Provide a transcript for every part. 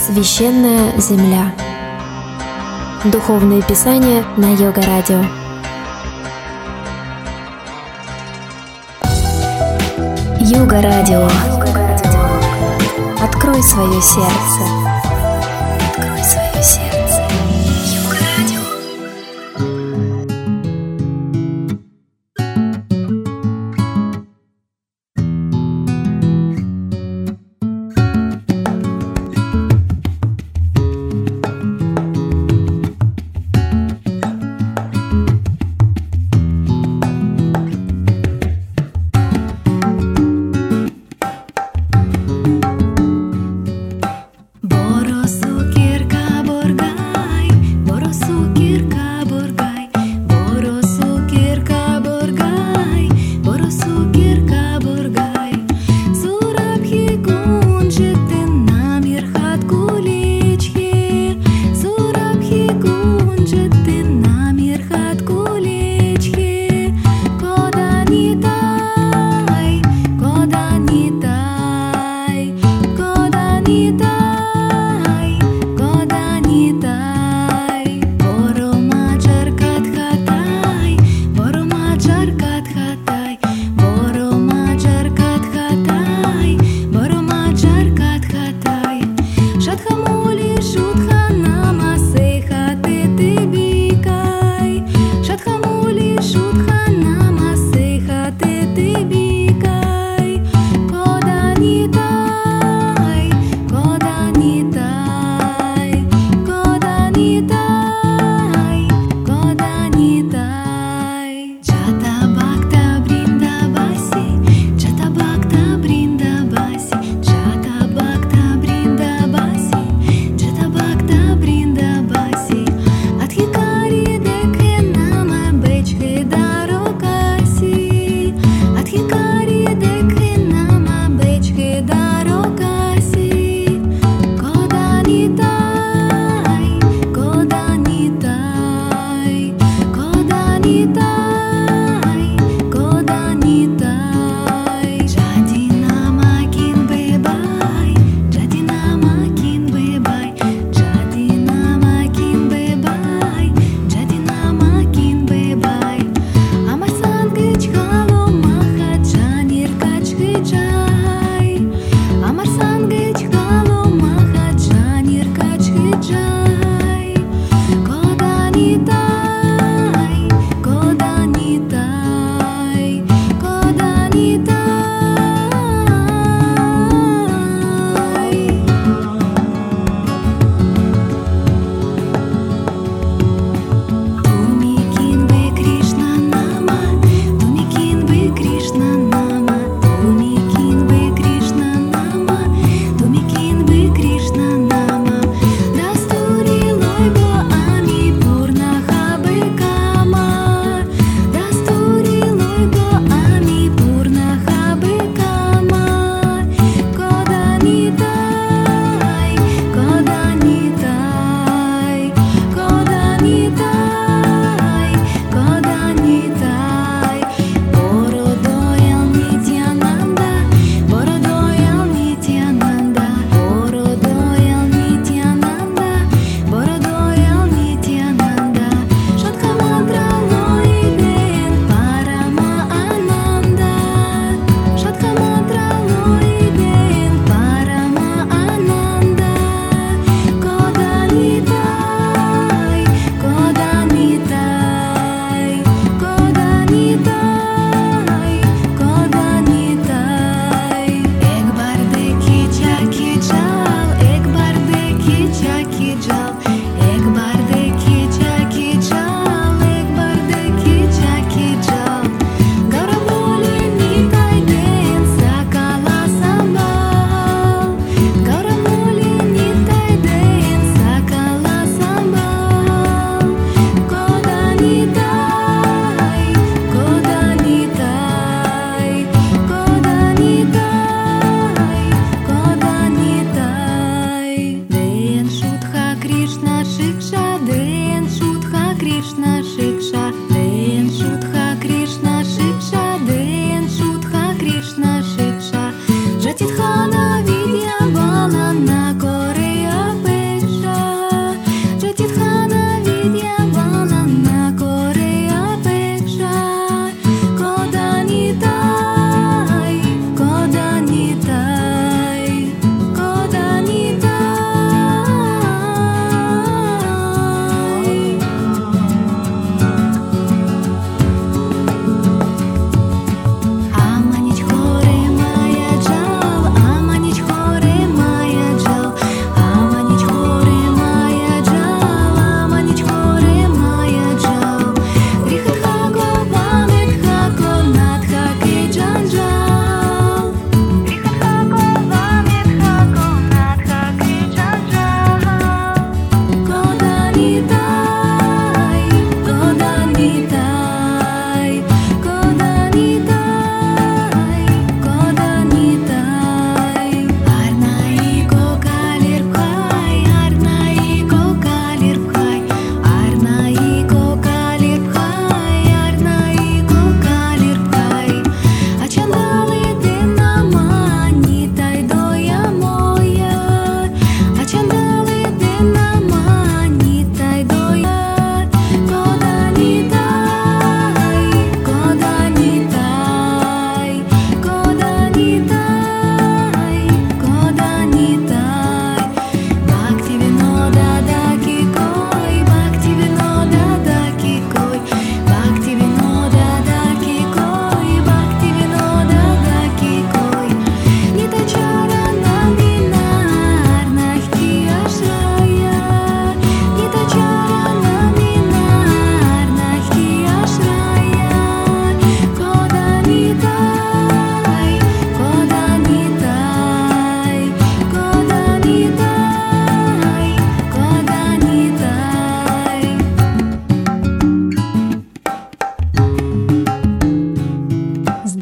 Священная земля. Духовные писания на Йога-радио. Йога-радио. Открой свое сердце. Открой свое сердце. Йога-радио. Бог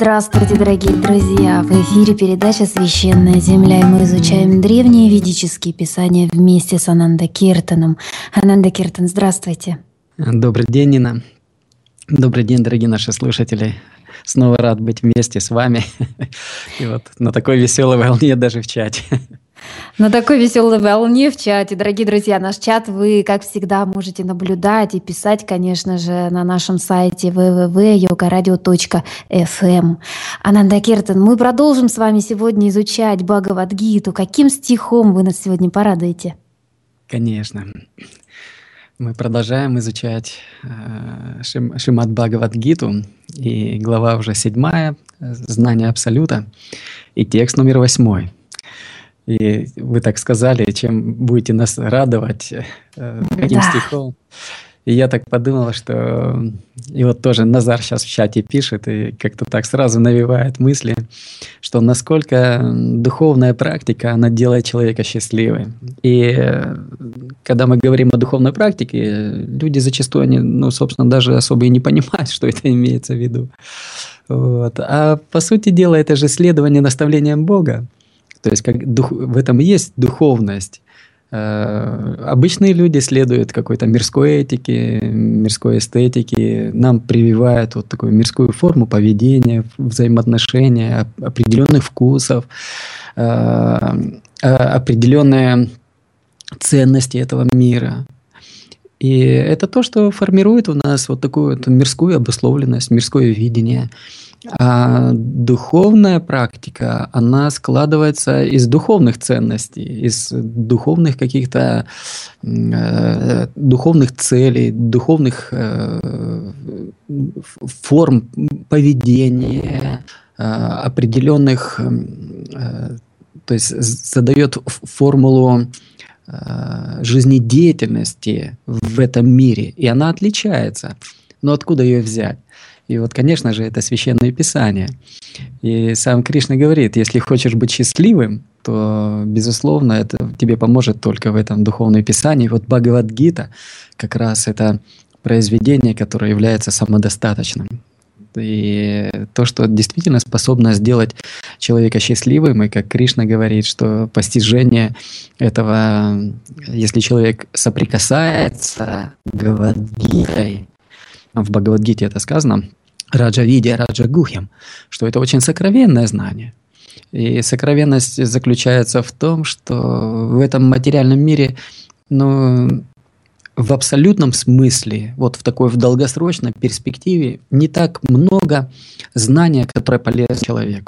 Здравствуйте, дорогие друзья! В эфире передача «Священная земля», и мы изучаем древние ведические писания вместе с Ананда Киртаном. Ананда Киртан, здравствуйте! Добрый день, Нина. Добрый день, дорогие наши слушатели. Снова рад быть вместе с вами. И вот на такой веселой волне даже в чате. На такой веселой волне в чате. Дорогие друзья, наш чат вы, как всегда, можете наблюдать и писать, конечно же, на нашем сайте www.yogaradio.fm. Ананда Киртан, мы продолжим с вами сегодня изучать Бхагавад-гиту. Каким стихом вы нас сегодня порадуете? Конечно. Мы продолжаем изучать Шримад Бхагавад-гиту, и глава уже 7, «Знание Абсолюта», и текст номер 8. И вы так сказали, чем будете нас радовать, каким стихом. И я так подумала, что... И вот тоже Назар сейчас в чате пишет, и как-то так сразу навевает мысли, что насколько духовная практика, она делает человека счастливым. И когда мы говорим о духовной практике, люди зачастую, они, собственно, даже особо и не понимают, что это имеется в виду. Вот. А по сути дела, это же следование наставлениям Бога. То есть в этом и есть духовность. Обычные люди следуют какой-то мирской этике, мирской эстетике, нам прививают вот такую мирскую форму поведения, взаимоотношения, определенных вкусов, определенные ценности этого мира. И это то, что формирует у нас вот такую вот мирскую обусловленность, мирское видение. А духовная практика, она складывается из духовных ценностей, из духовных каких-то духовных целей, духовных форм поведения, определенных, то есть задает формулу жизнедеятельности в этом мире, и она отличается. Но откуда ее взять? И вот, конечно же, это Священное Писание. И сам Кришна говорит, если хочешь быть счастливым, то, безусловно, это тебе поможет только в этом Духовном Писании. Вот Бхагавад-гита как раз это произведение, которое является самодостаточным. И то, что действительно способно сделать человека счастливым, и как Кришна говорит, что постижение этого, если человек соприкасается с Бхагавад-гитой, в Бхагавад-гите это сказано, раджа-видья, раджа-гухьям, что это очень сокровенное знание. И сокровенность заключается в том, что в этом материальном мире, в абсолютном смысле, вот в такой в долгосрочной перспективе, не так много знания, которое полезно человеку.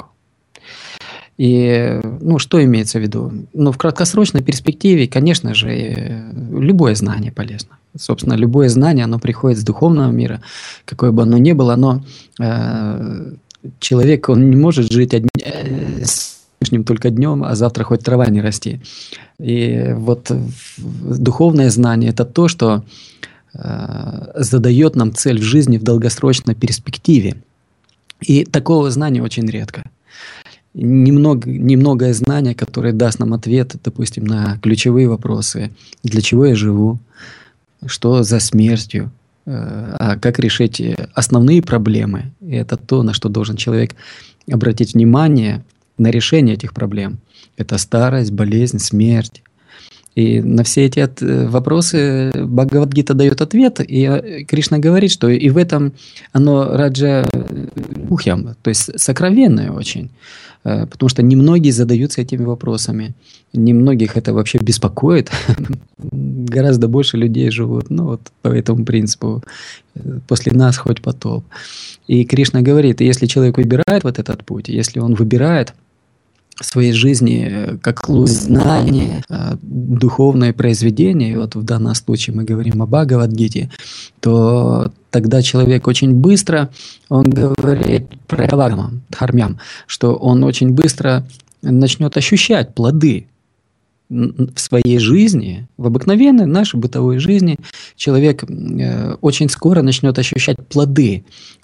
И, что имеется в виду? В краткосрочной перспективе, конечно же, любое знание полезно. Собственно, любое знание, оно приходит с духовного мира, какое бы оно ни было, человек, он не может жить с ним только днем, а завтра хоть трава не расти. И вот духовное знание – это то, что задает нам цель в жизни в долгосрочной перспективе. И такого знания очень редко. Немногое знание, которое даст нам ответ, допустим, на ключевые вопросы. Для чего я живу? Что за смертью? А как решить основные проблемы? И это то, на что должен человек обратить внимание, на решение этих проблем. Это старость, болезнь, смерть. И на все эти вопросы Бхагавад-гита дает ответ, и Кришна говорит, что и в этом оно раджа-гухьям, то есть сокровенное очень. Потому что немногие задаются этими вопросами. Немногих это вообще беспокоит. Гораздо больше людей живут по этому принципу. После нас хоть потоп. И Кришна говорит, если человек выбирает вот этот путь, если он выбирает в своей жизни как луч знания, духовное произведение, и вот в данном случае мы говорим о Бхагавад-гите, то тогда человек очень быстро, он говорит про дхармям, что он очень быстро начнет ощущать плоды в своей жизни, в обыкновенной нашей бытовой жизни, человек очень скоро начнет ощущать плоды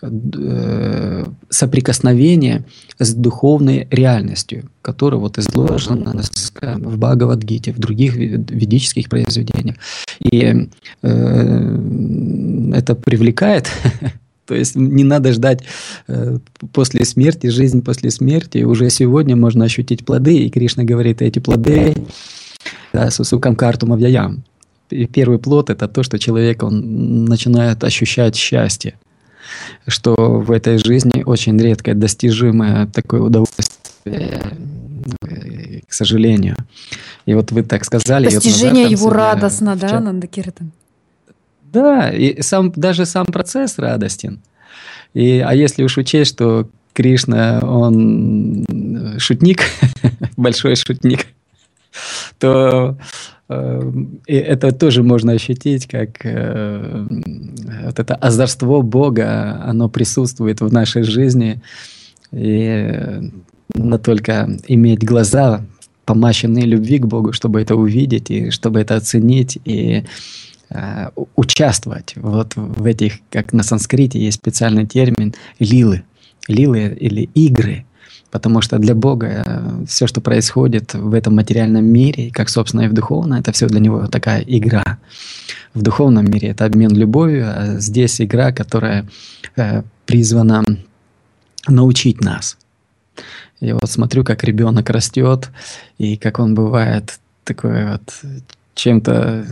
соприкосновения с духовной реальностью, которая вот изложена в Бхагавад-гите, в других ведических произведениях. И это привлекает То есть не надо ждать после смерти, жизнь после смерти. Уже сегодня можно ощутить плоды. И Кришна говорит, эти плоды сусукам картум авьяям. И первый плод – это то, что человек он начинает ощущать счастье. Что в этой жизни очень редкое, достижимое такое удовольствие, к сожалению. И вот вы так сказали. Достижение его радостно, да, Ананда Киртан? Да, и даже сам процесс радостен. А если уж учесть, что Кришна, он шутник, большой шутник, то это тоже можно ощутить, как вот это озорство Бога, оно присутствует в нашей жизни. И надо только иметь глаза, помащенные любви к Богу, чтобы это увидеть, и чтобы это оценить, и участвовать вот в этих, как на санскрите есть специальный термин, лилы. Лилы или игры. Потому что для Бога все, что происходит в этом материальном мире, как, собственно, и в духовном, это все для Него такая игра. В духовном мире это обмен любовью, а здесь игра, которая призвана научить нас. Я вот смотрю, как ребенок растет, и как он бывает такой вот чем-то,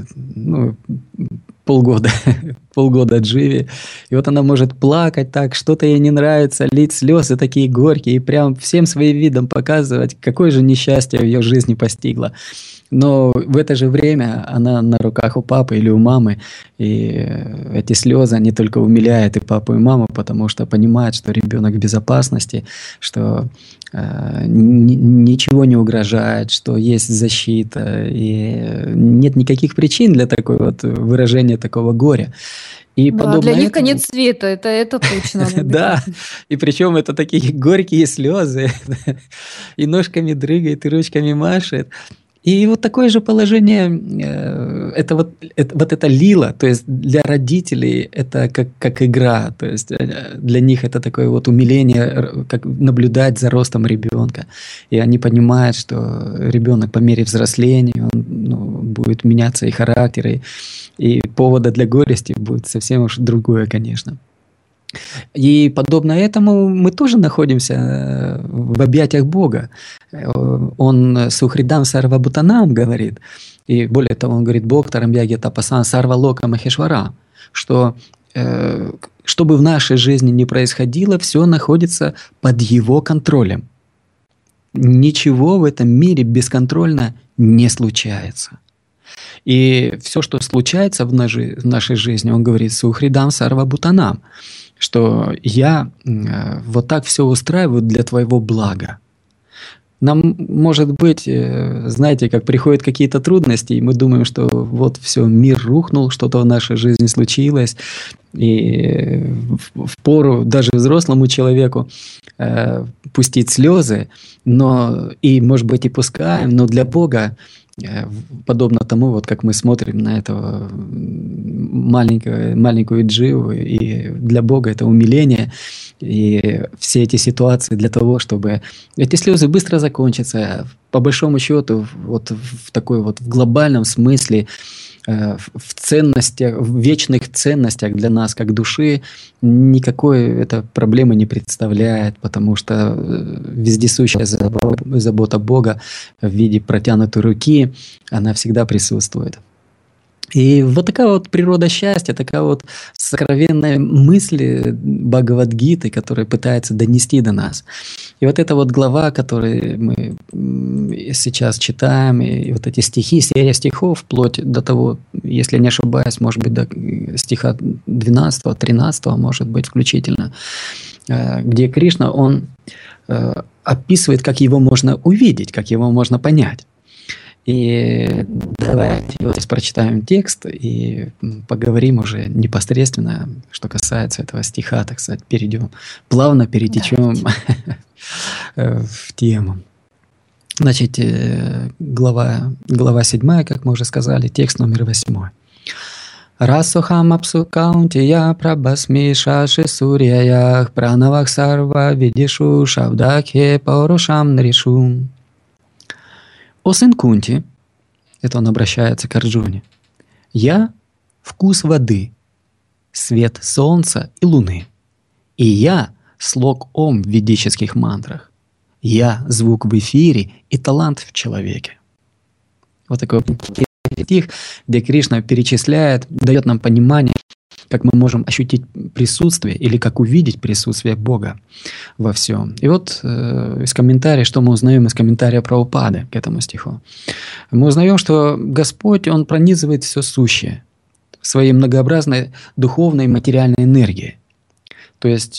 полгода Дживи. И вот она может плакать так, что-то ей не нравится, лить слезы такие горькие, и прям всем своим видом показывать, какое же несчастье в ее жизни постигло. Но в это же время она на руках у папы или у мамы, и эти слезы, они только умиляют и папу, и маму, потому что понимают, что ребенок в безопасности, что ничего не угрожает, что есть защита, и нет никаких причин для такой вот выражения такого горя. И да, для них конец света, это точно. Да, и причем это такие горькие слезы, и ножками дрыгает, и ручками машет. И вот такое же положение, это лила, то есть для родителей это как игра, то есть для них это такое вот умиление, как наблюдать за ростом ребенка. И они понимают, что ребенок по мере взросления, он будет меняться и характер, и повода для горести будет совсем уж другое, конечно. И подобно этому мы тоже находимся в объятиях Бога. Он Сухридам Сарвабутанам говорит, и более того, он говорит, Бог Тарамьяги Тапасан Сарвалока Махешвара, что что бы в нашей жизни ни происходило, все находится под Его контролем. Ничего в этом мире бесконтрольно не случается. И все, что случается в нашей жизни, он говорит, Сухридам Сарвабутанам, что я вот так все устраиваю для твоего блага. Нам, может быть, знаете, как приходят какие-то трудности, и мы думаем, что вот все, мир рухнул, что-то в нашей жизни случилось, и впору даже взрослому человеку пустить слезы, и, может быть, и пускаем, но для Бога, подобно тому, вот как мы смотрим на этого маленькую Дживу, и для Бога это умиление, и все эти ситуации для того, чтобы эти слезы быстро закончатся. По большому счету, вот в такой вот в глобальном смысле, в ценностях, в вечных ценностях для нас, как души, никакой это проблемы не представляет, потому что вездесущая забота Бога в виде протянутой руки, она всегда присутствует. И вот такая вот природа счастья, такая вот сокровенная мысль Бхагавад-гиты, которая пытается донести до нас. И вот эта вот глава, которую мы сейчас читаем, и вот эти стихи, серия стихов, вплоть до того, если не ошибаюсь, может быть, до стиха 12, 13, может быть, включительно, где Кришна, он описывает, как его можно увидеть, как его можно понять. И давайте вот здесь прочитаем текст и поговорим уже непосредственно, что касается этого стиха, так сказать, плавно перетечем в тему. Значит, глава 7, как мы уже сказали, текст номер 8. Расухам апсукаунтия прабасми шаши сурьяях пранавах сарва видишу шавдакхе паурушам наришу. «О сын Кунти», это он обращается к Арджуне, «я – вкус воды, свет солнца и луны. И «я» — слог «ом» в ведических мантрах. «Я» — звук в эфире и талант в человеке. Вот такой стих, где Кришна перечисляет, дает нам понимание, как мы можем ощутить присутствие или как увидеть присутствие Бога во всем. И вот из комментария, что мы узнаем из комментария Прабхупады к этому стиху? Мы узнаем, что Господь, Он пронизывает все сущее своей многообразной духовной и материальной энергией. То есть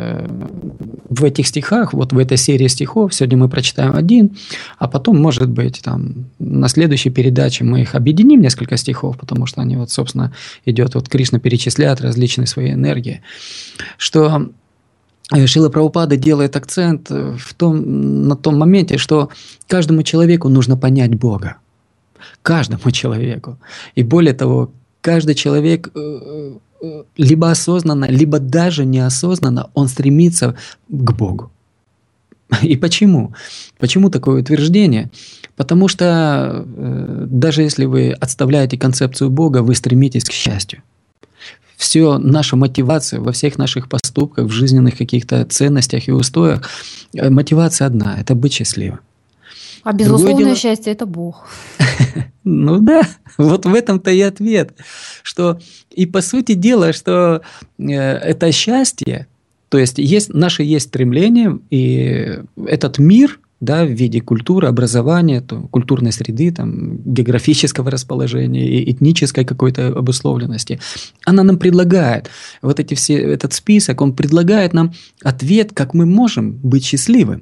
в этих стихах, вот в этой серии стихов, сегодня мы прочитаем один, а потом, может быть, там, на следующей передаче мы их объединим, несколько стихов, потому что они, вот, собственно, идет, вот Кришна перечисляет различные свои энергии, что Шрила Прабхупада делает акцент на том моменте, что каждому человеку нужно понять Бога. Каждому человеку. И более того, каждый человек либо осознанно, либо даже неосознанно он стремится к Богу. И почему? Почему такое утверждение? Потому что даже если вы отставляете концепцию Бога, вы стремитесь к счастью. Все наша мотивация во всех наших поступках, в жизненных каких-то ценностях и устоях, мотивация одна – это быть счастливым. А безусловное счастье – это Бог. Ну да, вот в этом-то и ответ, что и по сути дела, что это счастье, то есть наше есть стремление, и этот мир, да, в виде культуры, образования, культурной среды, там, географического расположения и этнической какой-то обусловленности, она нам предлагает, вот этот список, он предлагает нам ответ, как мы можем быть счастливым.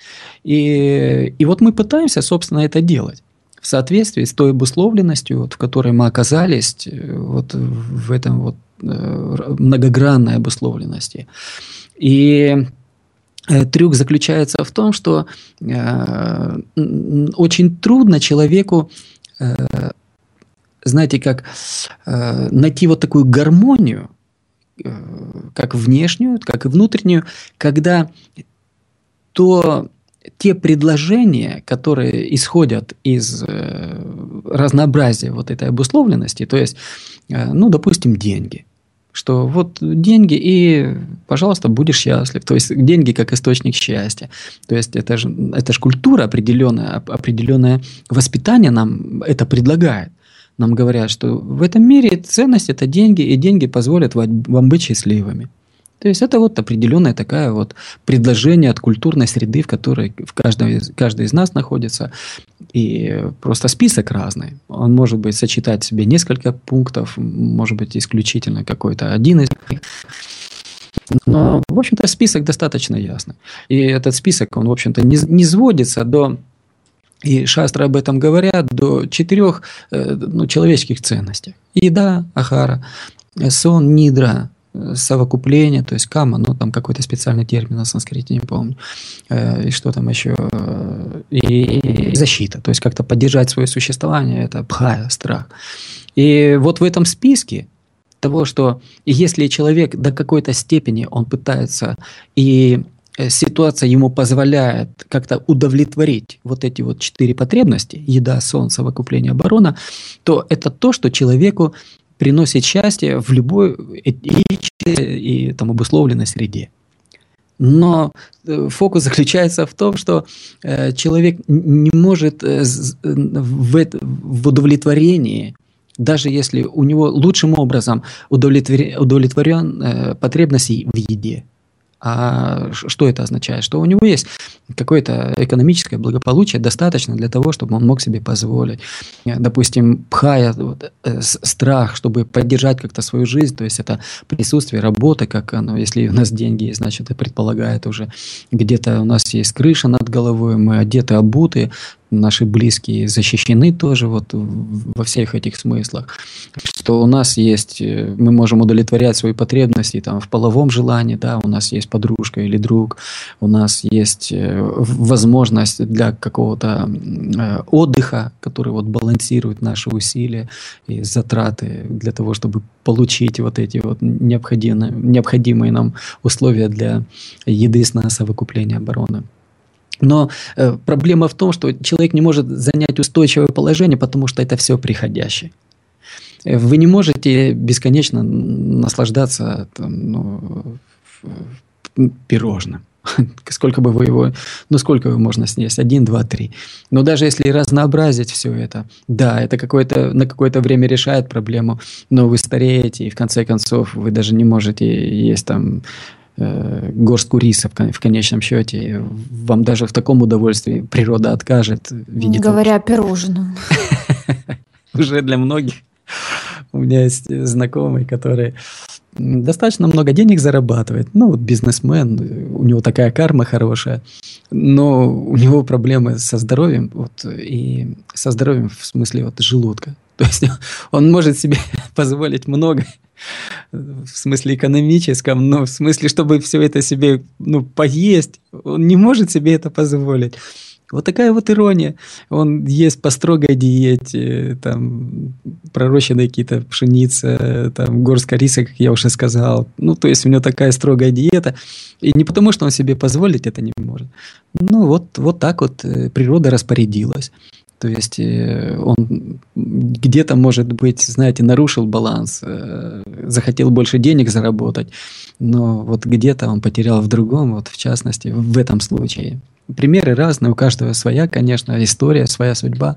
И вот мы пытаемся, собственно, это делать в соответствии с той обусловленностью, вот, в которой мы оказались, вот, в этом вот, многогранной обусловленности. И трюк заключается в том, что очень трудно человеку, знаете, как найти вот такую гармонию, как внешнюю, так и внутреннюю, когда те предложения, которые исходят из разнообразия вот этой обусловленности, то есть, ну, допустим, деньги, что вот деньги и, пожалуйста, будешь счастлив, то есть деньги как источник счастья, то есть это же культура определенное воспитание нам это предлагает. Нам говорят, что в этом мире ценность – это деньги, и деньги позволят вам быть счастливыми. То есть это вот определенное такое вот предложение от культурной среды, в которой каждый из нас находится. И просто список разный. Он может быть сочетать в себе несколько пунктов, может быть исключительно какой-то один из них. Но, в общем-то, список достаточно ясный. И этот список, он, в общем-то, не сводится до, и шастры об этом говорят, до 4 человеческих ценностей. Еда, ахара, сон, нидра, совокупление, то есть кама, ну там какой-то специальный термин на санскрите, не помню, и что там еще, и защита, то есть как-то поддержать свое существование, это бхая, страх. И вот в этом списке того, что если человек до какой-то степени он пытается, и ситуация ему позволяет как-то удовлетворить вот эти вот 4 потребности, еда, сон, совокупление, оборона, то это то, что человеку приносит счастье в любой этнической и там, обусловленной среде. Но фокус заключается в том, что человек не может в удовлетворении, даже если у него лучшим образом удовлетворен потребности в еде. А что это означает? Что у него есть какое-то экономическое благополучие достаточно для того, чтобы он мог себе позволить. Допустим, пхая, страх, чтобы поддержать как-то свою жизнь, то есть это присутствие, работа, как оно, если у нас деньги есть, значит, это предполагает уже где-то у нас есть крыша над головой, мы одеты, обуты, наши близкие защищены тоже вот во всех этих смыслах, что у нас есть, мы можем удовлетворять свои потребности там, в половом желании, да, у нас есть подружка или друг, у нас есть возможность для какого-то отдыха, который вот балансирует наши усилия и затраты для того, чтобы получить вот эти вот необходимые нам условия для еды, сна, совокупления, обороны. Но проблема в том, что человек не может занять устойчивое положение, потому что это все приходящее. Вы не можете бесконечно наслаждаться там, пирожным. Сколько бы вы его, ну сколько его можно съесть? 1, 2, 3. Но даже если разнообразить все это, да, это на какое-то время решает проблему, но вы стареете, и в конце концов вы даже не можете есть там горстку риса в конечном счете. Вам даже в таком удовольствии природа откажет. Не говоря о пирожном. Уже для многих. У меня есть знакомый, который достаточно много денег зарабатывает. Ну, вот бизнесмен, у него такая карма хорошая, но у него проблемы со здоровьем, вот, и со здоровьем в смысле вот желудка. То есть он может себе позволить много в смысле экономическом, но в смысле, чтобы все это себе поесть, он не может себе это позволить. Вот такая вот ирония. Он ест по строгой диете, там, пророщенные какие-то пшеницы, там, горстка риса, как я уже сказал. Ну, то есть у него такая строгая диета. И не потому, что он себе позволить это не может. Ну, вот так вот природа распорядилась. То есть он где-то, может быть, знаете, нарушил баланс, захотел больше денег заработать, но вот где-то он потерял в другом, вот в частности, в этом случае. Примеры разные, у каждого своя, конечно, история, своя судьба.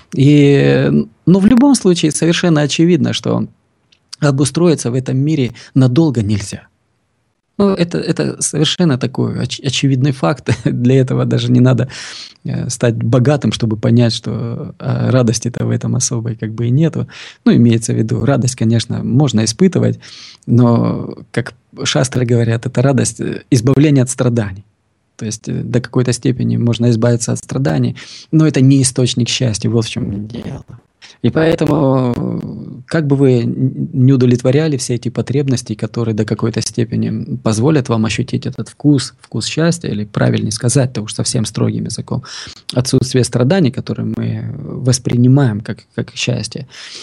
Но в любом случае совершенно очевидно, что обустроиться в этом мире надолго нельзя. Ну, это совершенно такой очевидный факт. Для этого даже не надо стать богатым, чтобы понять, что радости-то в этом особой как бы и нету. Ну, имеется в виду, радость, конечно, можно испытывать, но, как шастры говорят, это радость избавления от страданий. То есть до какой-то степени можно избавиться от страданий, но это не источник счастья, вот в чем дело. И поэтому, как бы вы не удовлетворяли все эти потребности, которые до какой-то степени позволят вам ощутить этот вкус счастья, или правильнее сказать-то уж совсем строгим языком, отсутствие страданий, которые мы воспринимаем как счастье,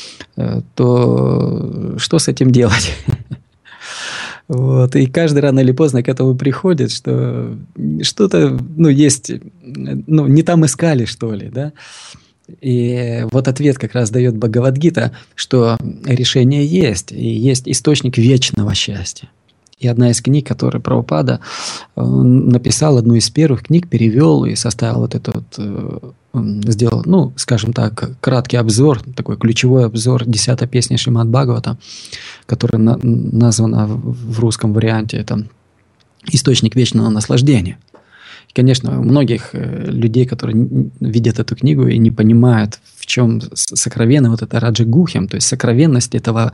то что с этим делать? Вот. И каждый рано или поздно к этому приходит, что что-то, есть, не там искали, что ли, да? И вот ответ как раз дает Бхагавад-гита, что решение есть, и есть источник вечного счастья. И одна из книг, которую Прабхупада написал, одну из первых книг, перевел и составил вот этот, сделал, скажем так, краткий обзор, такой ключевой обзор 10-й песни Шримад Бхагавата, которая названа в русском варианте это «Источник вечного наслаждения». Конечно, у многих людей, которые видят эту книгу и не понимают, в чем сокровенно вот это Раджа-гухьям, то есть сокровенность этого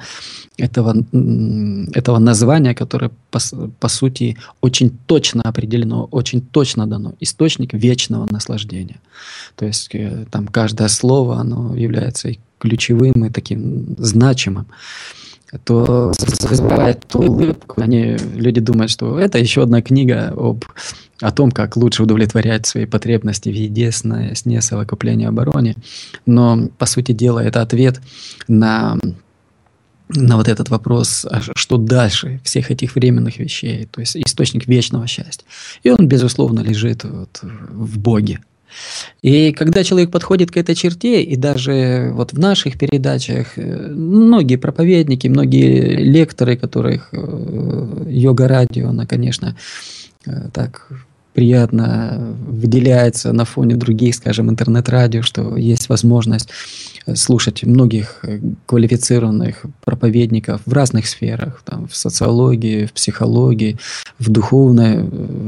названия, которое по сути очень точно определено, очень точно дано, источник вечного наслаждения. То есть там каждое слово, оно является и ключевым, и таким значимым. То вызывает улыбку. Люди думают, что это еще одна книга о том, как лучше удовлетворять свои потребности в еде, сне, совокуплении, обороне. Но, по сути дела, это ответ на вот этот вопрос, что дальше всех этих временных вещей, то есть источник вечного счастья. И он, безусловно, лежит в Боге. И когда человек подходит к этой черте, и даже вот в наших передачах многие проповедники, многие лекторы, которых йога-радио, она, конечно, так приятно выделяется на фоне других, скажем, интернет-радио, что есть возможность слушать многих квалифицированных проповедников в разных сферах, там, в социологии, в психологии, в духовной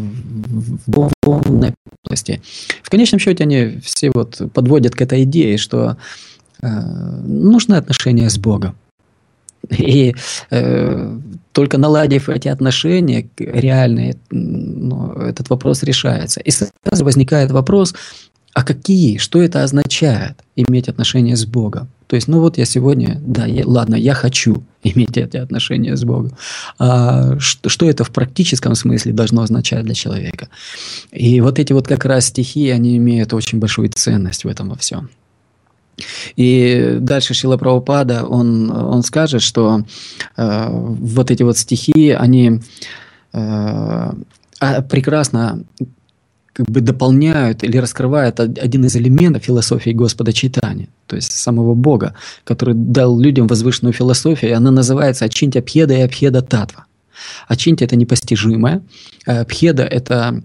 области. В конечном счете они все подводят к этой идее, что нужны отношения с Богом. И только наладив эти отношения реальные, этот вопрос решается. И сразу возникает вопрос, а какие, что это означает иметь отношения с Богом? То есть, я сегодня, я хочу иметь эти отношения с Богом. А что это в практическом смысле должно означать для человека? И вот эти как раз стихи, они имеют очень большую ценность в этом во всем. И дальше Шрила Прабхупада, он скажет, что вот эти стихи, они прекрасно дополняют или раскрывают один из элементов философии Господа Чайтаньи, то есть самого Бога, который дал людям возвышенную философию, и она называется Ачинтя Бхеда и Абхеда Татва. Ачинти – это непостижимое, Бхеда – это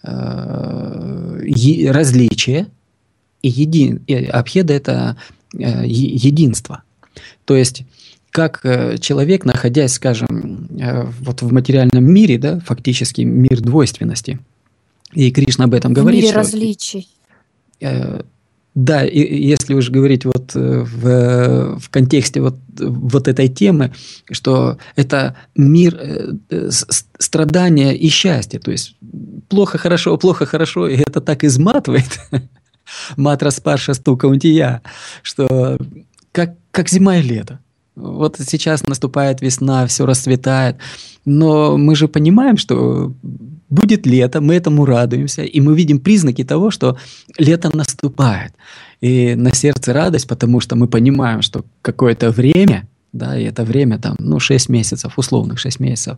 различие, и Абхеда – это единство. То есть, как человек, находясь, скажем, вот в материальном мире, да, фактически мир двойственности, и Кришна об этом говорит, В мире что, различий. да, и если уж говорить вот в контексте вот этой темы, что это мир страдания и счастья, то есть плохо, хорошо, и это так изматывает, матра спарша стукаунтия, что как зима и лето. Вот сейчас наступает весна, все расцветает, но мы же понимаем, что будет лето, мы этому радуемся, и мы видим признаки того, что лето наступает. И на сердце радость, потому что мы понимаем, что какое-то время, да, и это время там, 6 месяцев, условных 6 месяцев,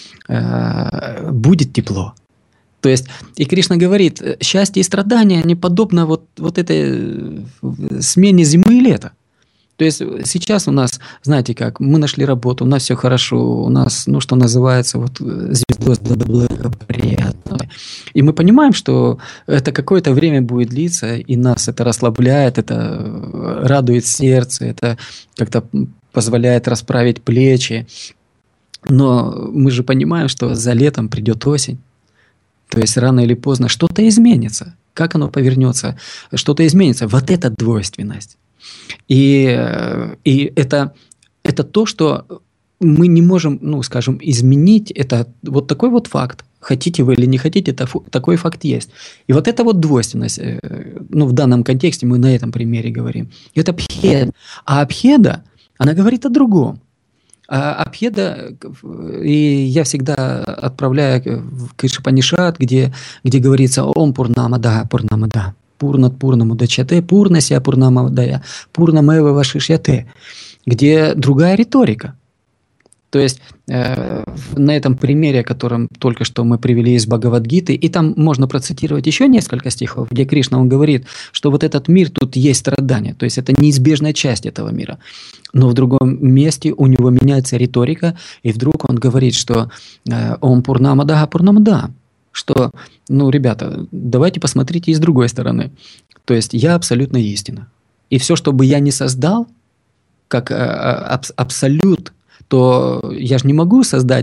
будет тепло. То есть, и Кришна говорит, счастье и страдания, они подобны вот этой смене зимы и лета. То есть сейчас у нас, знаете как, мы нашли работу, у нас все хорошо, у нас, что называется, вот звезды благоприятные. И мы понимаем, что это какое-то время будет длиться, и нас это расслабляет, это радует сердце, это как-то позволяет расправить плечи. Но мы же понимаем, что за летом придет осень. То есть рано или поздно что-то изменится. Как оно повернется? Что-то изменится. Вот эта двойственность. И это то, что мы не можем, скажем, изменить. Это вот такой вот факт. Хотите вы или не хотите, такой факт есть. И вот эта вот двойственность, в данном контексте мы на этом примере говорим, это Бхеда. А Абхеда, она говорит о другом. А Абхеда, и я всегда отправляю к Ишупанишад, где говорится «Ом Пурнамада, Пурнамада». Пурнат Пурнаму Дачате, Пурнася Пурнамадая, Пурнамева Вашишьяте, где другая риторика. То есть на этом примере, которым только что мы привели из Бхагавад-гиты, и там можно процитировать еще несколько стихов, где Кришна, он говорит, что вот этот мир, тут есть страдания, то есть это неизбежная часть этого мира. Но в другом месте у него меняется риторика, и вдруг он говорит, что «Ом Пурнамада, Пурнамада», что, ребята, давайте посмотрите и с другой стороны. То есть я абсолютная истина. И все, что бы я ни создал, как абсолют, то я же не могу создать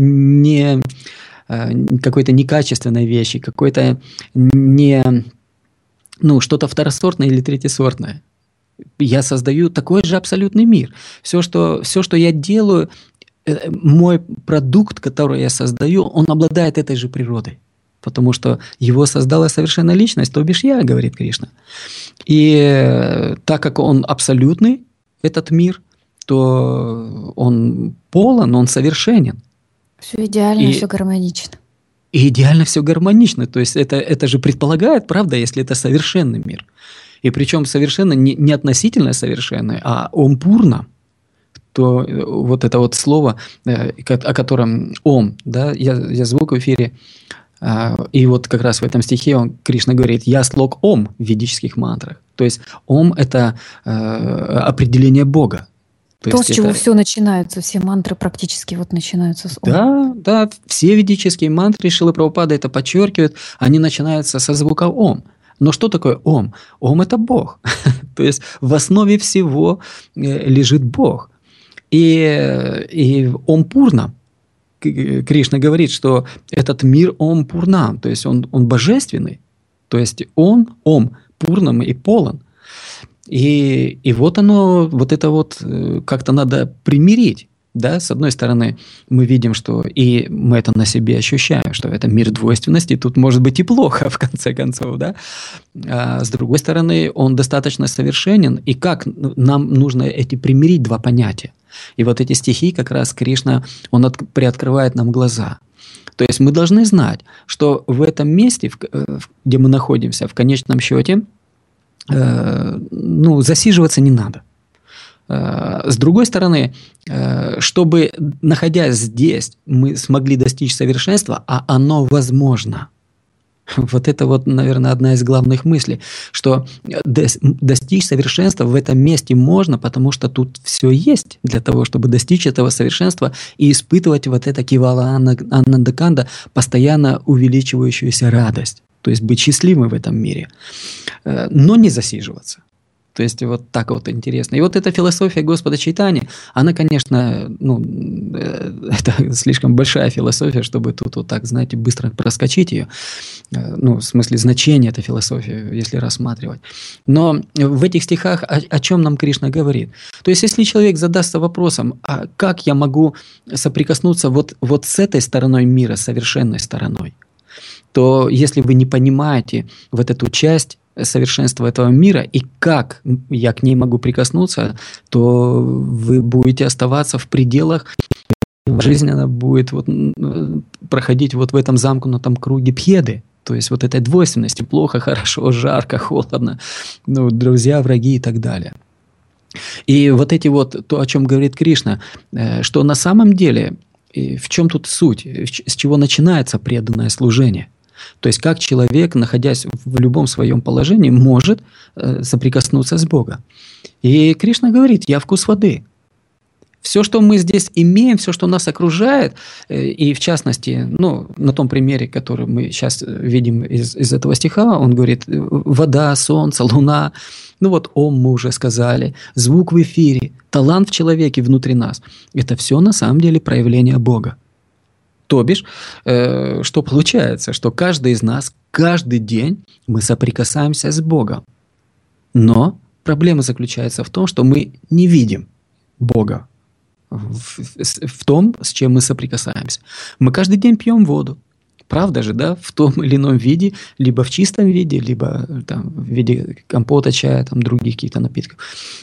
какой-то некачественной вещи, какой-то что-то второсортное или третьесортное. Я создаю такой же абсолютный мир. Все, что я делаю, мой продукт, который я создаю, он обладает этой же природой. Потому что его создала совершенная личность, то бишь я, говорит Кришна. И так как он абсолютный, этот мир, то он полон, он совершенен. Все идеально, все гармонично. И идеально все гармонично. То есть это же предполагает, правда, если это совершенный мир. И причем совершенно не относительно совершенный, а ом пурна. То вот это вот слово, о котором ом, да, я звук в эфире, и вот как раз в этом стихе Кришна говорит, я слог ом в ведических мантрах. То есть ом – это определение Бога. То, с чего все начинается, все мантры практически вот начинаются с ом. Да, все ведические мантры, Шрила Прабхупада это подчеркивает, они начинаются со звука ом. Но что такое ом? Ом – это Бог. То есть в основе всего лежит Бог. И Ом Пурна, Кришна говорит, что этот мир Ом Пурна, то есть он божественный, то есть он Ом Пурнам и полон. И вот оно, вот это вот как-то надо примирить. Да? С одной стороны, мы видим, что и мы это на себе ощущаем, что это мир двойственности, тут может быть и плохо, в конце концов. Да? А с другой стороны, он достаточно совершенен, и как нам нужно примирить два понятия. И вот эти стихи как раз Кришна, он приоткрывает нам глаза. То есть мы должны знать, что в этом месте, где мы находимся, в конечном счете, засиживаться не надо. С другой стороны, чтобы, находясь здесь, мы смогли достичь совершенства, а оно возможно. Вот это вот, наверное, одна из главных мыслей, что достичь совершенства в этом месте можно, потому что тут все есть для того, чтобы достичь этого совершенства и испытывать вот это кивала анандаканда, постоянно увеличивающуюся радость. То есть быть счастливым в этом мире, но не засиживаться. То есть вот так вот интересно. И вот эта философия Господа Чайтаньи, она, конечно, это слишком большая философия, чтобы тут вот так, знаете, быстро проскочить ее. В смысле значения этой философии, если рассматривать. Но в этих стихах о чем нам Кришна говорит? То есть если человек задастся вопросом, а как я могу соприкоснуться вот с этой стороной мира, совершенной стороной, то если вы не понимаете вот эту часть совершенства этого мира и как я к ней могу прикоснуться, то вы будете оставаться в пределах, жизнь она будет проходить вот в этом замкнутом круге пхеды, то есть вот этой двойственности, плохо, хорошо, жарко, холодно, друзья, враги и так далее. И вот эти вот, то, о чем говорит Кришна, что на самом деле, в чем тут суть, с чего начинается преданное служение. То есть как человек, находясь в любом своем положении, может соприкоснуться с Богом. И Кришна говорит, я вкус воды. Все, что мы здесь имеем, все, что нас окружает, и в частности, на том примере, который мы сейчас видим из этого стиха, он говорит, вода, солнце, луна, ом мы уже сказали, звук в эфире, талант в человеке внутри нас. Это все на самом деле проявление Бога. То бишь, что получается, что каждый из нас, каждый день мы соприкасаемся с Богом. Но проблема заключается в том, что мы не видим Бога в том, с чем мы соприкасаемся. Мы каждый день пьем воду. Правда же, да? В том или ином виде, либо в чистом виде, либо в виде компота, чая, других каких-то напитков.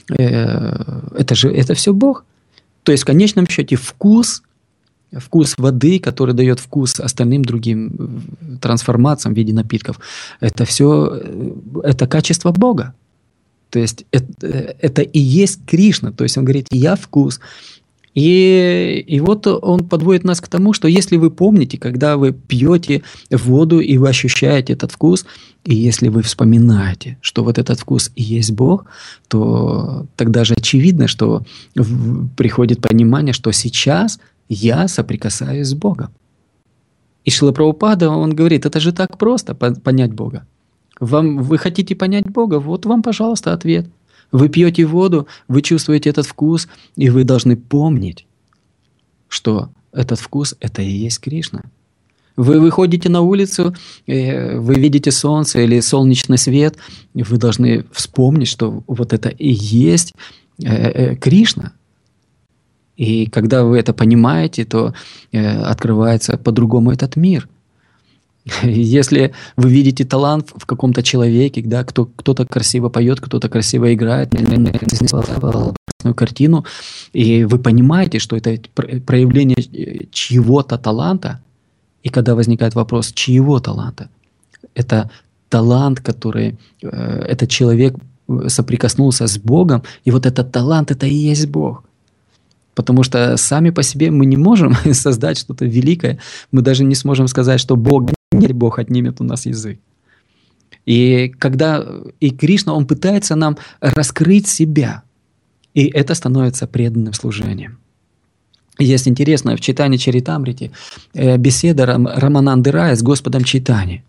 Это все Бог. То есть в конечном счете вкус воды, который дает вкус остальным другим трансформациям в виде напитков, это все, это качество Бога. То есть это и есть Кришна. То есть он говорит, я вкус. И вот он подводит нас к тому, что если вы помните, когда вы пьете воду и вы ощущаете этот вкус, и если вы вспоминаете, что вот этот вкус и есть Бог, то тогда же очевидно, что приходит понимание, что сейчас я соприкасаюсь с Богом. И Шрила Прабхупада, он говорит, это же так просто понять Бога. Вы хотите понять Бога? Вот вам, пожалуйста, ответ. Вы пьете воду, вы чувствуете этот вкус, и вы должны помнить, что этот вкус – это и есть Кришна. Вы выходите на улицу, вы видите солнце или солнечный свет, и вы должны вспомнить, что вот это и есть Кришна. И когда вы это понимаете, то открывается по-другому этот мир. Если вы видите талант в каком-то человеке, да, кто-то красиво поет, кто-то красиво играет, картину, и вы понимаете, что это проявление чьего-то таланта, и когда возникает вопрос, чьего таланта, это талант, который этот человек соприкоснулся с Богом, и вот этот талант, это и есть Бог. Потому что сами по себе мы не можем создать что-то великое, мы даже не сможем сказать, что Бог отнимет у нас язык. И Кришна, он пытается нам раскрыть себя, и это становится преданным служением. Есть интересно, в Чайтанья Чаритамрите беседа Рамананды Рая с Господом Чайтаньей.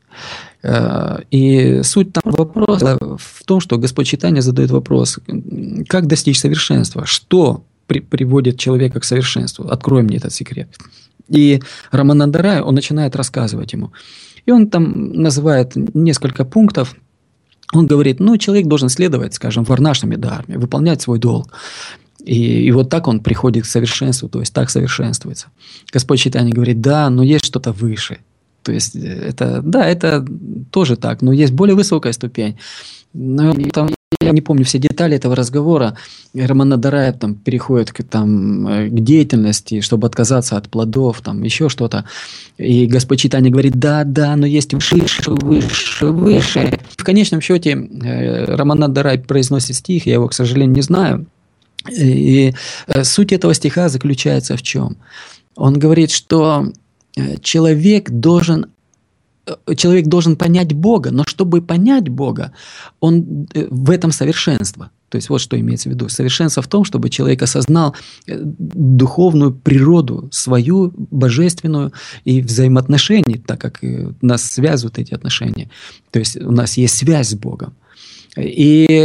И суть там вопроса в том, что Господь Чайтанья задает вопрос, как достичь совершенства, что приводит человека к совершенству, открой мне этот секрет. И Рамананда Рай, он начинает рассказывать ему. И он там называет несколько пунктов. Он говорит, человек должен следовать, скажем, варнашраме дхарме, выполнять свой долг. И вот так он приходит к совершенству, то есть так совершенствуется. Господь Чайтанья говорит, да, но есть что-то выше. То есть это тоже так, но есть более высокая ступень. Но там, я не помню все детали этого разговора. Рамананда Рай там переходит к деятельности, чтобы отказаться от плодов, там еще что-то. И Господь Чайтанья говорит, да, но есть выше. В конечном счете Рамананда Рай произносит стих, я его, к сожалению, не знаю. И суть этого стиха заключается в чем? Он говорит, что человек должен человек должен понять Бога, но чтобы понять Бога, он в этом совершенство. То есть вот что имеется в виду. Совершенство в том, чтобы человек осознал духовную природу свою, божественную, и взаимоотношения, так как нас связывают эти отношения. То есть у нас есть связь с Богом. И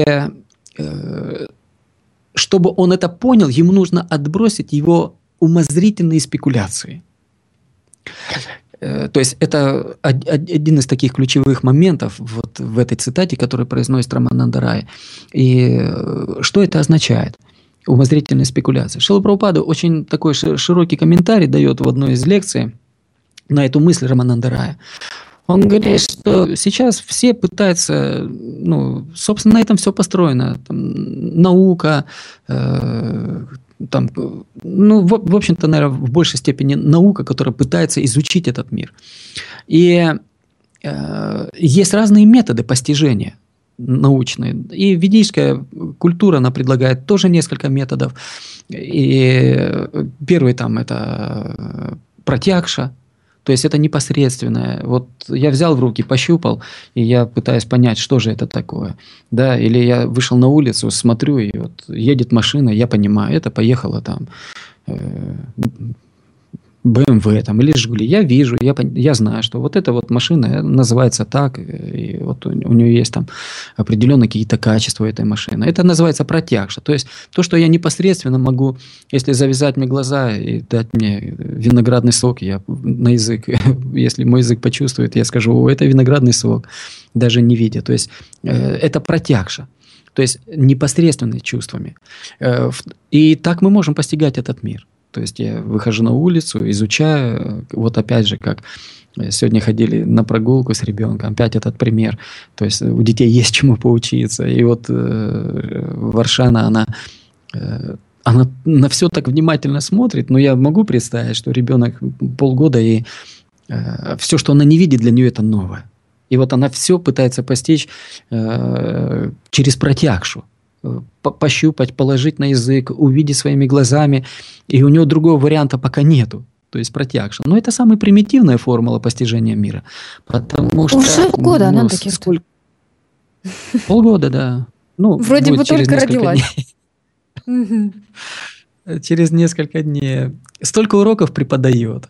чтобы он это понял, ему нужно отбросить его умозрительные спекуляции. То есть это один из таких ключевых моментов вот в этой цитате, которую произносит Рамананда Рай. И что это означает? Умозрительные спекуляции. Шрила Прабхупада очень такой широкий комментарий дает в одной из лекций на эту мысль Рамананда Рая. Он говорит, что сейчас все пытаются, собственно, на этом все построено. Там, наука, в общем-то, наверное, в большей степени наука, которая пытается изучить этот мир. И есть разные методы постижения научные. И ведическая культура, она предлагает тоже несколько методов. И первый там это пратьякша, то есть это непосредственное. Вот я взял в руки, пощупал, и я пытаюсь понять, что же это такое. Да? Или я вышел на улицу, смотрю, и вот едет машина, я понимаю, это поехала там BMW там, или Жигули. Я вижу, я знаю, что вот эта вот машина называется так, и вот у нее есть там определенные какие-то качества этой машины. Это называется пратьякша. То есть то, что я непосредственно могу, если завязать мне глаза и дать мне виноградный сок, я на язык, если мой язык почувствует, я скажу, это виноградный сок, даже не видя. То есть это пратьякша. То есть непосредственными чувствами. И так мы можем постигать этот мир. То есть я выхожу на улицу, изучаю, вот опять же, как сегодня ходили на прогулку с ребенком, опять этот пример. То есть у детей есть чему поучиться. И вот Варшана, она на все так внимательно смотрит, но я могу представить, что ребенок полгода, и все, что она не видит, для нее это новое. И вот она все пытается постичь через пратьякшу. Пощупать, положить на язык, увидеть своими глазами, и у него другого варианта пока нету, то есть пратьякша. Но это самая примитивная формула постижения мира, потому что... Уже года она таких... Полгода, да. Вроде бы только родилась. Через несколько дней. Столько уроков преподает.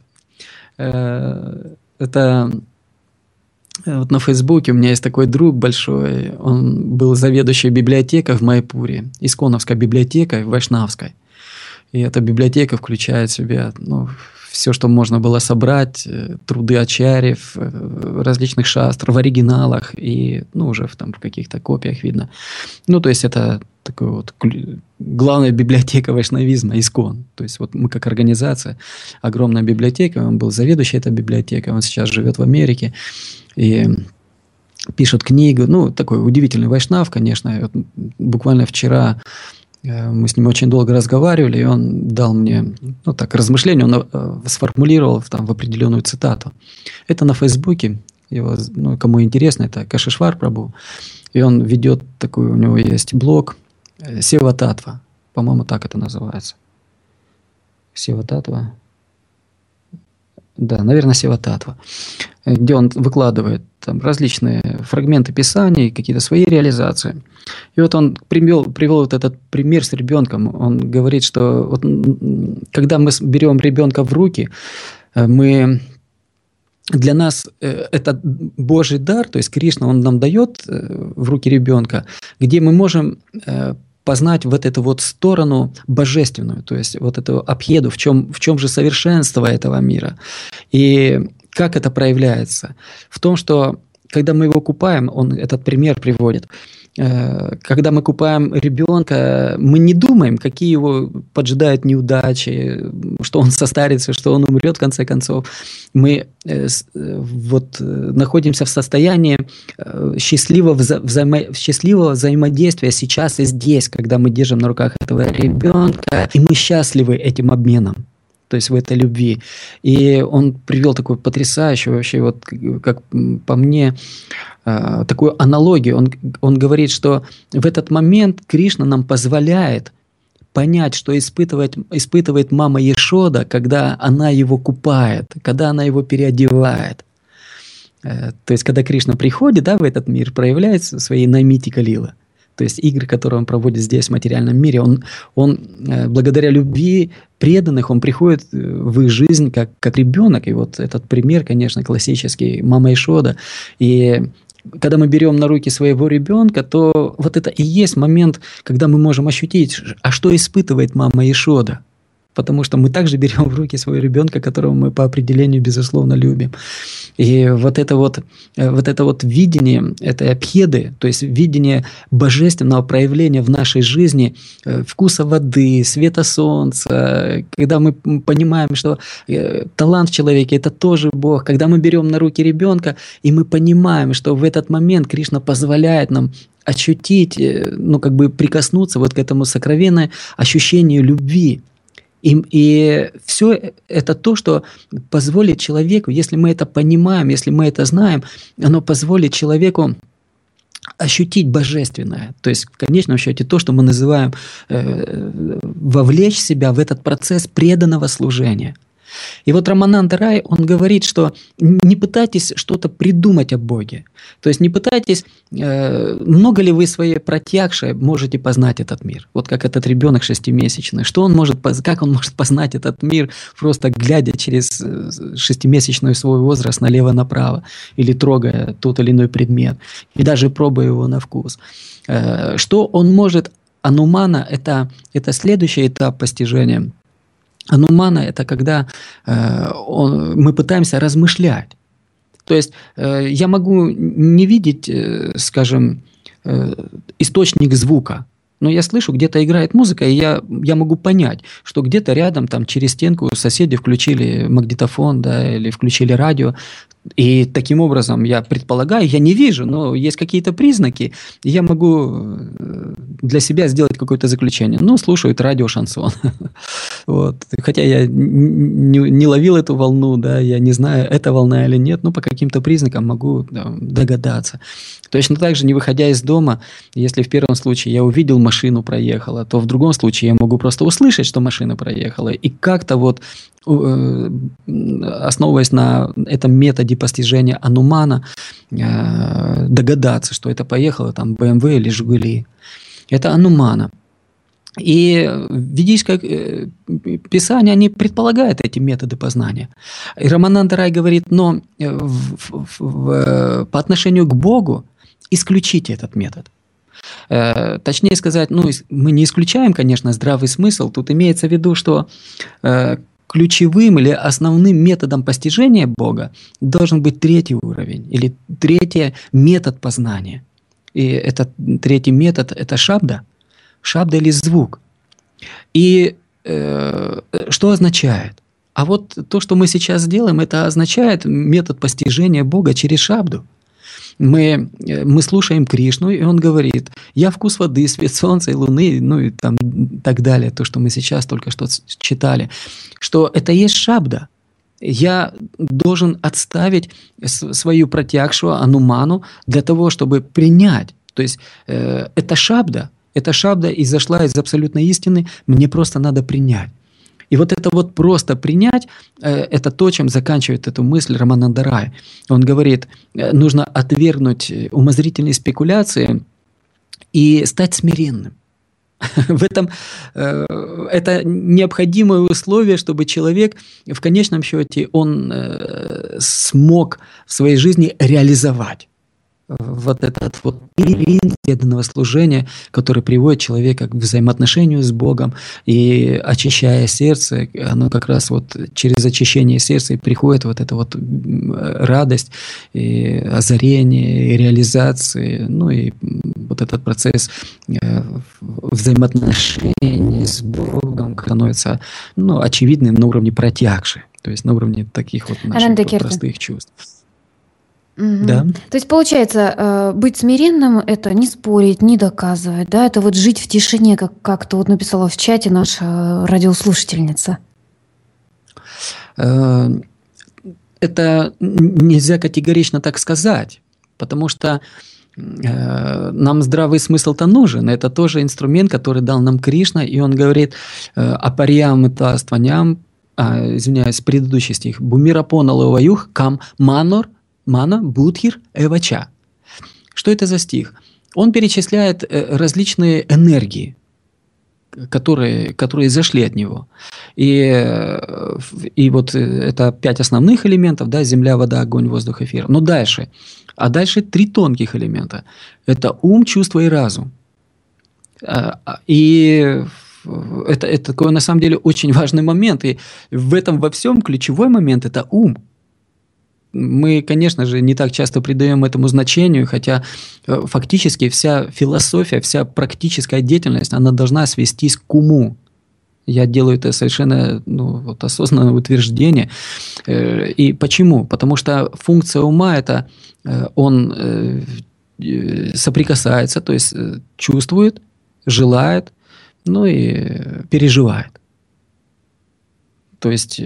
Это... Вот на Фейсбуке у меня есть такой друг большой, он был заведующий библиотекой в Майпуре, Исконовской библиотекой, Вайшнавской. И эта библиотека включает в себя все, что можно было собрать, труды ачарьев, различных шастр в оригиналах и уже в каких-то копиях видно. То есть это такой вот главная библиотека вайшнавизма, Искон. То есть вот мы как организация, огромная библиотека, он был заведующий этой библиотекой, он сейчас живет в Америке. И пишет книгу, такой удивительный вайшнав, конечно. Вот буквально вчера мы с ним очень долго разговаривали, и он дал мне, размышления, он сформулировал в определенную цитату. Это на Фейсбуке, его, кому интересно, это Кашишвар Прабху, и он ведет такой, у него есть блог Сева Татва, по-моему, так это называется. Сева Татва. Да, наверное, Сева Татва, где он выкладывает там различные фрагменты писаний, какие-то свои реализации. И вот он привел вот этот пример с ребенком. Он говорит, что вот, когда мы берем ребенка в руки, для нас это Божий дар, то есть Кришна, он нам дает в руки ребенка, где мы можем познать вот эту вот сторону божественную, то есть вот эту абхеду, в чем же совершенство этого мира. И как это проявляется? В том, что когда мы его купаем, он этот пример приводит, когда мы купаем ребенка, мы не думаем, какие его поджидают неудачи, что он состарится, что он умрет в конце концов. Мы находимся в состоянии счастливого взаимодействия сейчас и здесь, когда мы держим на руках этого ребенка, и мы счастливы этим обменом. То есть в этой любви. И он привел такую потрясающую вообще, вот как по мне, такую аналогию. Он говорит, что в этот момент Кришна нам позволяет понять, что испытывает мама Яшода, когда она его купает, когда она его переодевает. То есть, когда Кришна приходит, да, в этот мир, проявляет свои наймитика лила, то есть игры, которые он проводит здесь, в материальном мире, он благодаря любви преданных, он приходит в их жизнь как ребенок. И вот этот пример, конечно, классический, мама Ишода. И когда мы берем на руки своего ребенка, то вот это и есть момент, когда мы можем ощутить, а что испытывает мама Ишода. Потому что мы также берем в руки своего ребенка, которого мы по определению, безусловно, любим. И вот это вот видение этой абхеды, то есть видение божественного проявления в нашей жизни, вкуса воды, света солнца, когда мы понимаем, что талант в человеке – это тоже Бог, когда мы берем на руки ребенка, и мы понимаем, что в этот момент Кришна позволяет нам ощутить, прикоснуться вот к этому сокровенному ощущению любви. И все это то, что позволит человеку, если мы это понимаем, если мы это знаем, оно позволит человеку ощутить божественное. То есть, в конечном счете, то, что мы называем вовлечь себя в этот процесс преданного служения. И вот Рамананда Рай, он говорит, что не пытайтесь что-то придумать о Боге. То есть не пытайтесь, много ли вы своей протягшей можете познать этот мир. Вот как этот ребенок 6-месячный. Как он может познать этот мир, просто глядя через 6-месячный свой возраст налево-направо, или трогая тот или иной предмет, и даже пробуя его на вкус. Что он может? Анумана – это следующий этап постижения. Анумана – это когда мы пытаемся размышлять. То есть я могу не видеть, скажем, источник звука, но я слышу, где-то играет музыка, и я могу понять, что где-то рядом, там, через стенку соседи включили магнитофон, да, или включили радио. И таким образом я предполагаю, я не вижу, но есть какие-то признаки, и я могу для себя сделать какое-то заключение. Слушают радио шансон. Вот. Хотя я не ловил эту волну, да, я не знаю, это волна или нет, но по каким-то признакам могу догадаться. Точно так же, не выходя из дома, если в первом случае я увидел, машину проехала, то в другом случае я могу просто услышать, что машина проехала, и как-то вот, основываясь на этом методе постижения анумана, догадаться, что это поехало там BMW или Жигули. Это анумана. И ведическое писание, они предполагают эти методы познания. И Рамананда Рай говорит, но по отношению к Богу исключите этот метод. Точнее сказать, мы не исключаем, конечно, здравый смысл. Тут имеется в виду, что ключевым или основным методом постижения Бога должен быть третий уровень или третий метод познания. И этот третий метод – это шабда. Шабда или звук. И что означает? А вот то, что мы сейчас делаем, это означает метод постижения Бога через шабду. Мы слушаем Кришну, и он говорит: «Я вкус воды, свет солнца и луны», и там так далее, то, что мы сейчас только что читали, что это есть шабда. Я должен отставить свою протягшую ануману для того, чтобы принять. То есть это шабда. Эта шабда изошла из абсолютной истины, мне просто надо принять. И вот это вот просто принять, это то, чем заканчивает эту мысль Рамананда Рай. Он говорит, нужно отвергнуть умозрительные спекуляции и стать смиренным. В этом это необходимое условие, чтобы человек в конечном счете он смог в своей жизни реализовать вот этот вот принцип преданного служения, который приводит человека к взаимоотношению с Богом, и очищая сердце, оно как раз вот через очищение сердца и приходит вот эта вот радость, и озарение, и реализации, и вот этот процесс взаимоотношений с Богом становится очевидным на уровне протягши, то есть на уровне таких вот наших простых чувств. Угу. Да. То есть, получается, быть смиренным – это не спорить, не доказывать, да? Это вот жить в тишине, как-то вот написала в чате наша радиослушательница. Это нельзя категорично так сказать, потому что нам здравый смысл-то нужен. Это тоже инструмент, который дал нам Кришна, и он говорит «Апарьям тастваням», извиняюсь, предыдущий стих, «Бумирапона лаваюх кам манор мана будхир эвача. Что это за стих? Он перечисляет различные энергии, которые зашли от него. И вот это 5 основных элементов, да, земля, вода, огонь, воздух, эфир. Но дальше. А дальше 3 тонких элемента. Это ум, чувство и разум. И это такой, на самом деле, очень важный момент. И в этом во всем ключевой момент – это ум. Мы, конечно же, не так часто придаем этому значению, хотя фактически вся философия, вся практическая деятельность, она должна свестись к уму. Я делаю это совершенно осознанное утверждение. И почему? Потому что функция ума – это он соприкасается, то есть чувствует, желает, и переживает. То есть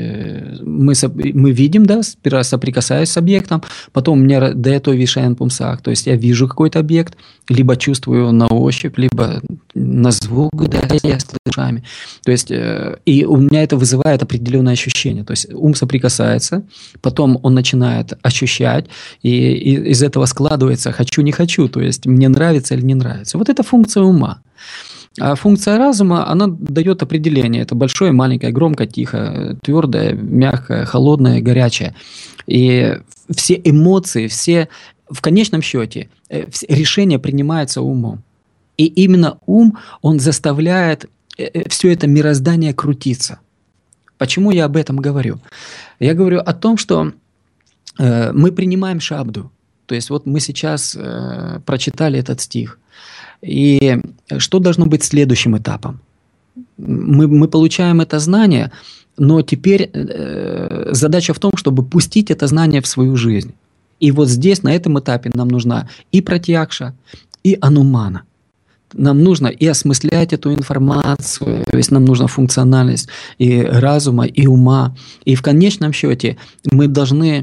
мы видим, да, сперва соприкасаюсь с объектом, потом у меня дето вишаен пумсах, то есть я вижу какой-то объект, либо чувствую на ощупь, либо на звук, да, я слышу ушами. То есть и у меня это вызывает определенное ощущение. То есть ум соприкасается, потом он начинает ощущать, и из этого складывается хочу, не хочу, то есть мне нравится или не нравится. Вот это функция ума. А функция разума, она дает определение. Это большое, маленькое, громко, тихо, твердое, мягкое, холодное, горячее. И все эмоции, в конечном счете, решения принимаются умом. И именно ум, он заставляет все это мироздание крутиться. Почему я об этом говорю? Я говорю о том, что мы принимаем шабду. То есть вот мы сейчас прочитали этот стих. И что должно быть следующим этапом? Мы получаем это знание, но теперь задача в том, чтобы пустить это знание в свою жизнь. И вот здесь, на этом этапе, нам нужна и пратьякша, и анумана. Нам нужно и осмыслять эту информацию, то есть нам нужна функциональность и разума, и ума. И в конечном счете мы должны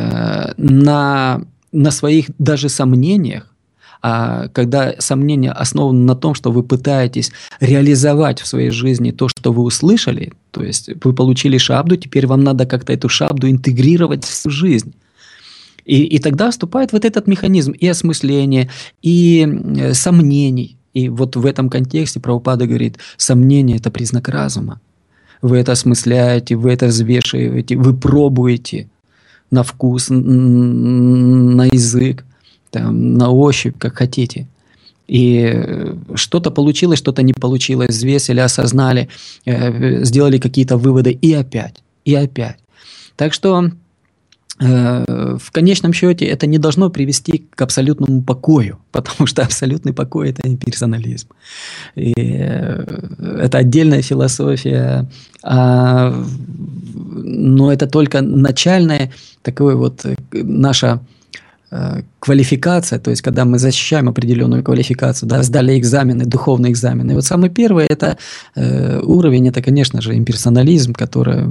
на своих даже сомнениях, а когда сомнения основаны на том, что вы пытаетесь реализовать в своей жизни то, что вы услышали, то есть вы получили шабду, теперь вам надо как-то эту шабду интегрировать в свою жизнь. И тогда вступает вот этот механизм и осмысления, и сомнений. И вот в этом контексте Прабхупада говорит, сомнение – это признак разума. Вы это осмысляете, вы это взвешиваете, вы пробуете на вкус, на язык, там, на ощупь, как хотите. И что-то получилось, что-то не получилось, взвесили, осознали, сделали какие-то выводы и опять, и опять. Так что в конечном счете это не должно привести к абсолютному покою, потому что абсолютный покой – это не персонализм. И это отдельная философия, но это только начальная такая вот наша квалификация, то есть когда мы защищаем определенную квалификацию, да, сдали экзамены, духовные экзамены. И вот самый первый это уровень, это, конечно же, имперсонализм, который,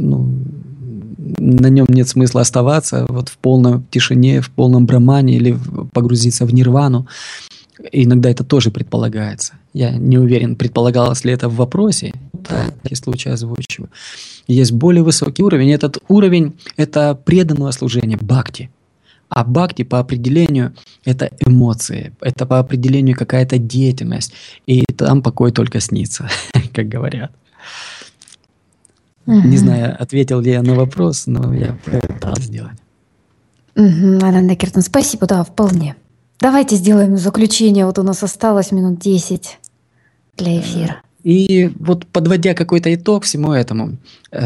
на нем нет смысла оставаться вот в полной тишине, в полном брамане или погрузиться в нирвану. И иногда это тоже предполагается. Я не уверен, предполагалось ли это в вопросе. Да, в такие случаи озвучиваю. Есть более высокий уровень. Этот уровень – это преданное служение, бхакти. А бхакти по определению – это эмоции, это по определению какая-то деятельность. И там покой только снится, как говорят. Не знаю, ответил ли я на вопрос, но я пытался сделать. Ананда Киртан, спасибо, да, вполне. Давайте сделаем заключение. Вот у нас осталось минут 10 для эфира. И вот подводя какой-то итог всему этому,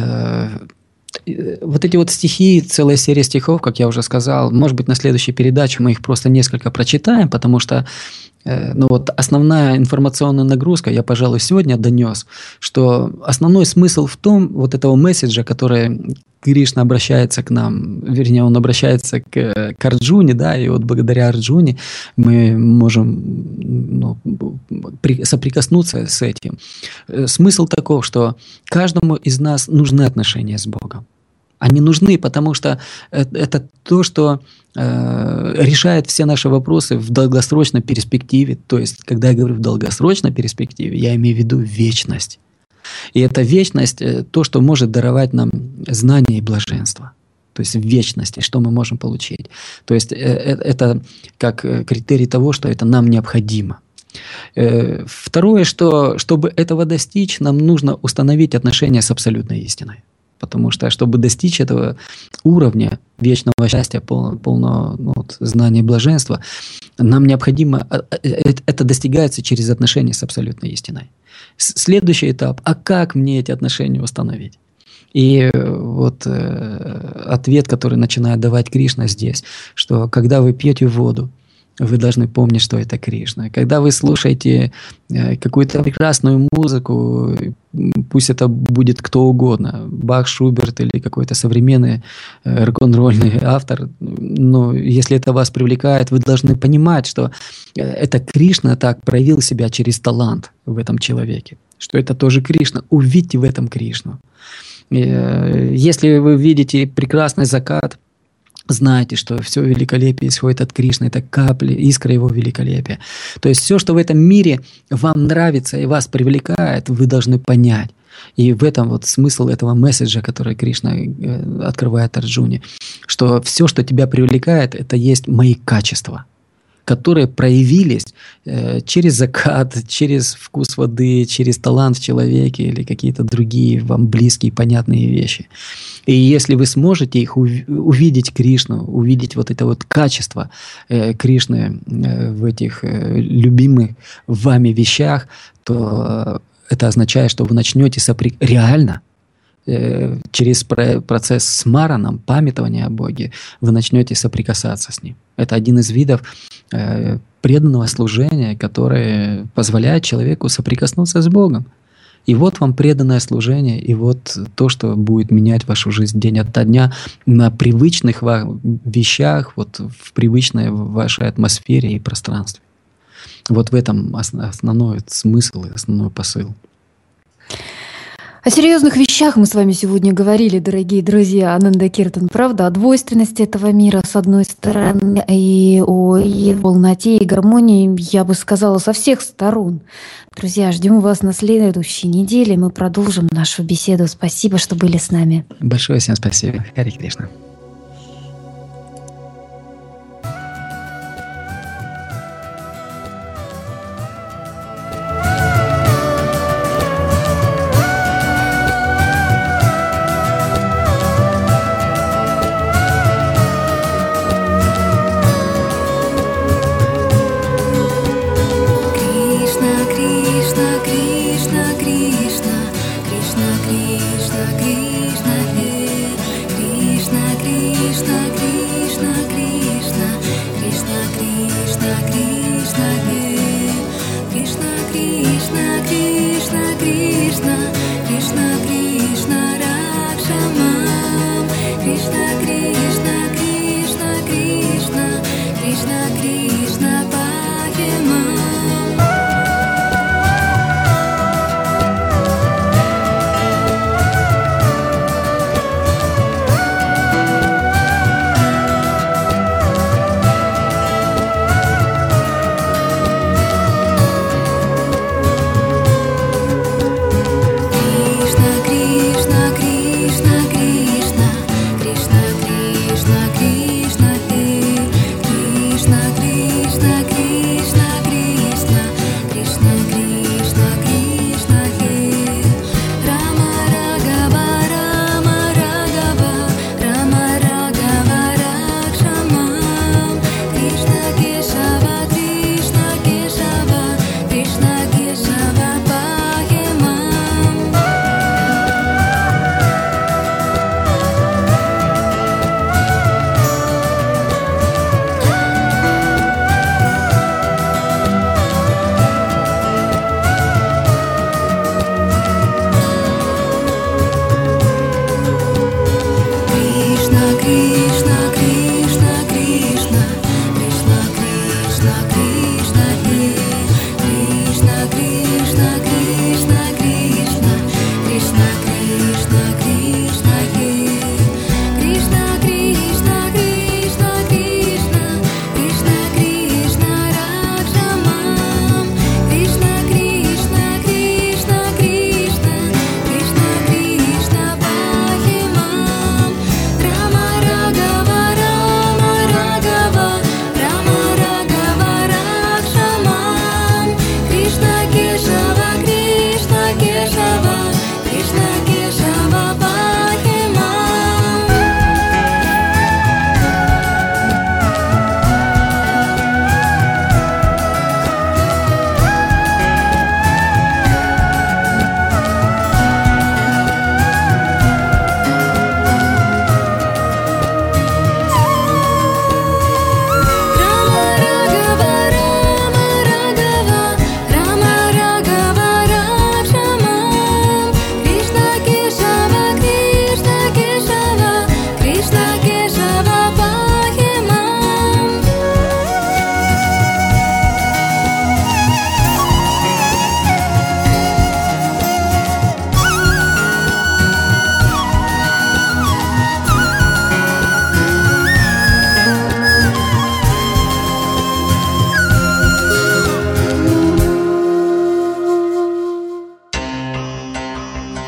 вот эти вот стихи, целая серия стихов, как я уже сказал, может быть, на следующей передаче мы их просто несколько прочитаем, потому что основная информационная нагрузка, я, пожалуй, сегодня донес, что основной смысл в том, вот этого месседжа, который Кришна обращается к нам, вернее, он обращается к Арджуне, да, и вот благодаря Арджуне мы можем соприкоснуться с этим. Смысл таков, что каждому из нас нужны отношения с Богом. Они нужны, потому что это то, что решает все наши вопросы в долгосрочной перспективе. То есть, когда я говорю в долгосрочной перспективе, я имею в виду вечность. И эта вечность – то, что может даровать нам знание и блаженство. То то есть в вечности, что мы можем получить. То есть это как критерий того, что это нам необходимо. Второе, что чтобы этого достичь, нам нужно установить отношения с абсолютной истиной. Потому что, чтобы достичь этого уровня вечного счастья, полного знания блаженства, нам необходимо, это достигается через отношения с абсолютной истиной. Следующий этап, а как мне эти отношения установить? И вот ответ, который начинает давать Кришна здесь, что когда вы пьете воду, вы должны помнить, что это Кришна. Когда вы слушаете какую-то прекрасную музыку, пусть это будет кто угодно, Бах, Шуберт или какой-то современный рок-н-ролльный автор, но если это вас привлекает, вы должны понимать, что это Кришна так проявил себя через талант в этом человеке, что это тоже Кришна. Увидьте в этом Кришну. Если вы видите прекрасный закат, знайте, что все великолепие исходит от Кришны, это капли, искра его великолепия. То есть все, что в этом мире вам нравится и вас привлекает, вы должны понять. И в этом вот смысл этого месседжа, который Кришна открывает Арджуне, что все, что тебя привлекает, это есть мои качества, которые проявились через закат, через вкус воды, через талант в человеке или какие-то другие вам близкие, понятные вещи. И если вы сможете их увидеть Кришну, увидеть вот это вот качество Кришны в этих любимых вами вещах, то это означает, что вы начнете реально через процесс смараном, памятования о Боге, вы начнете соприкасаться с Ним. Это один из видов преданного служения, которое позволяет человеку соприкоснуться с Богом. И вот вам преданное служение, и вот то, что будет менять вашу жизнь день ото дня на привычных вещах, вот в привычной вашей атмосфере и пространстве. Вот в этом основной смысл и основной посыл. О серьезных вещах мы с вами сегодня говорили, дорогие друзья. Ананда Киртан, правда, о двойственности этого мира, с одной стороны, и о полноте и гармонии, я бы сказала, со всех сторон. Друзья, ждем вас на следующей неделе. Мы продолжим нашу беседу. Спасибо, что были с нами. Большое всем спасибо. Харе Кришна.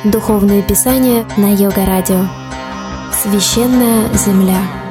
Духовные писания на Йога Радио. Священная земля.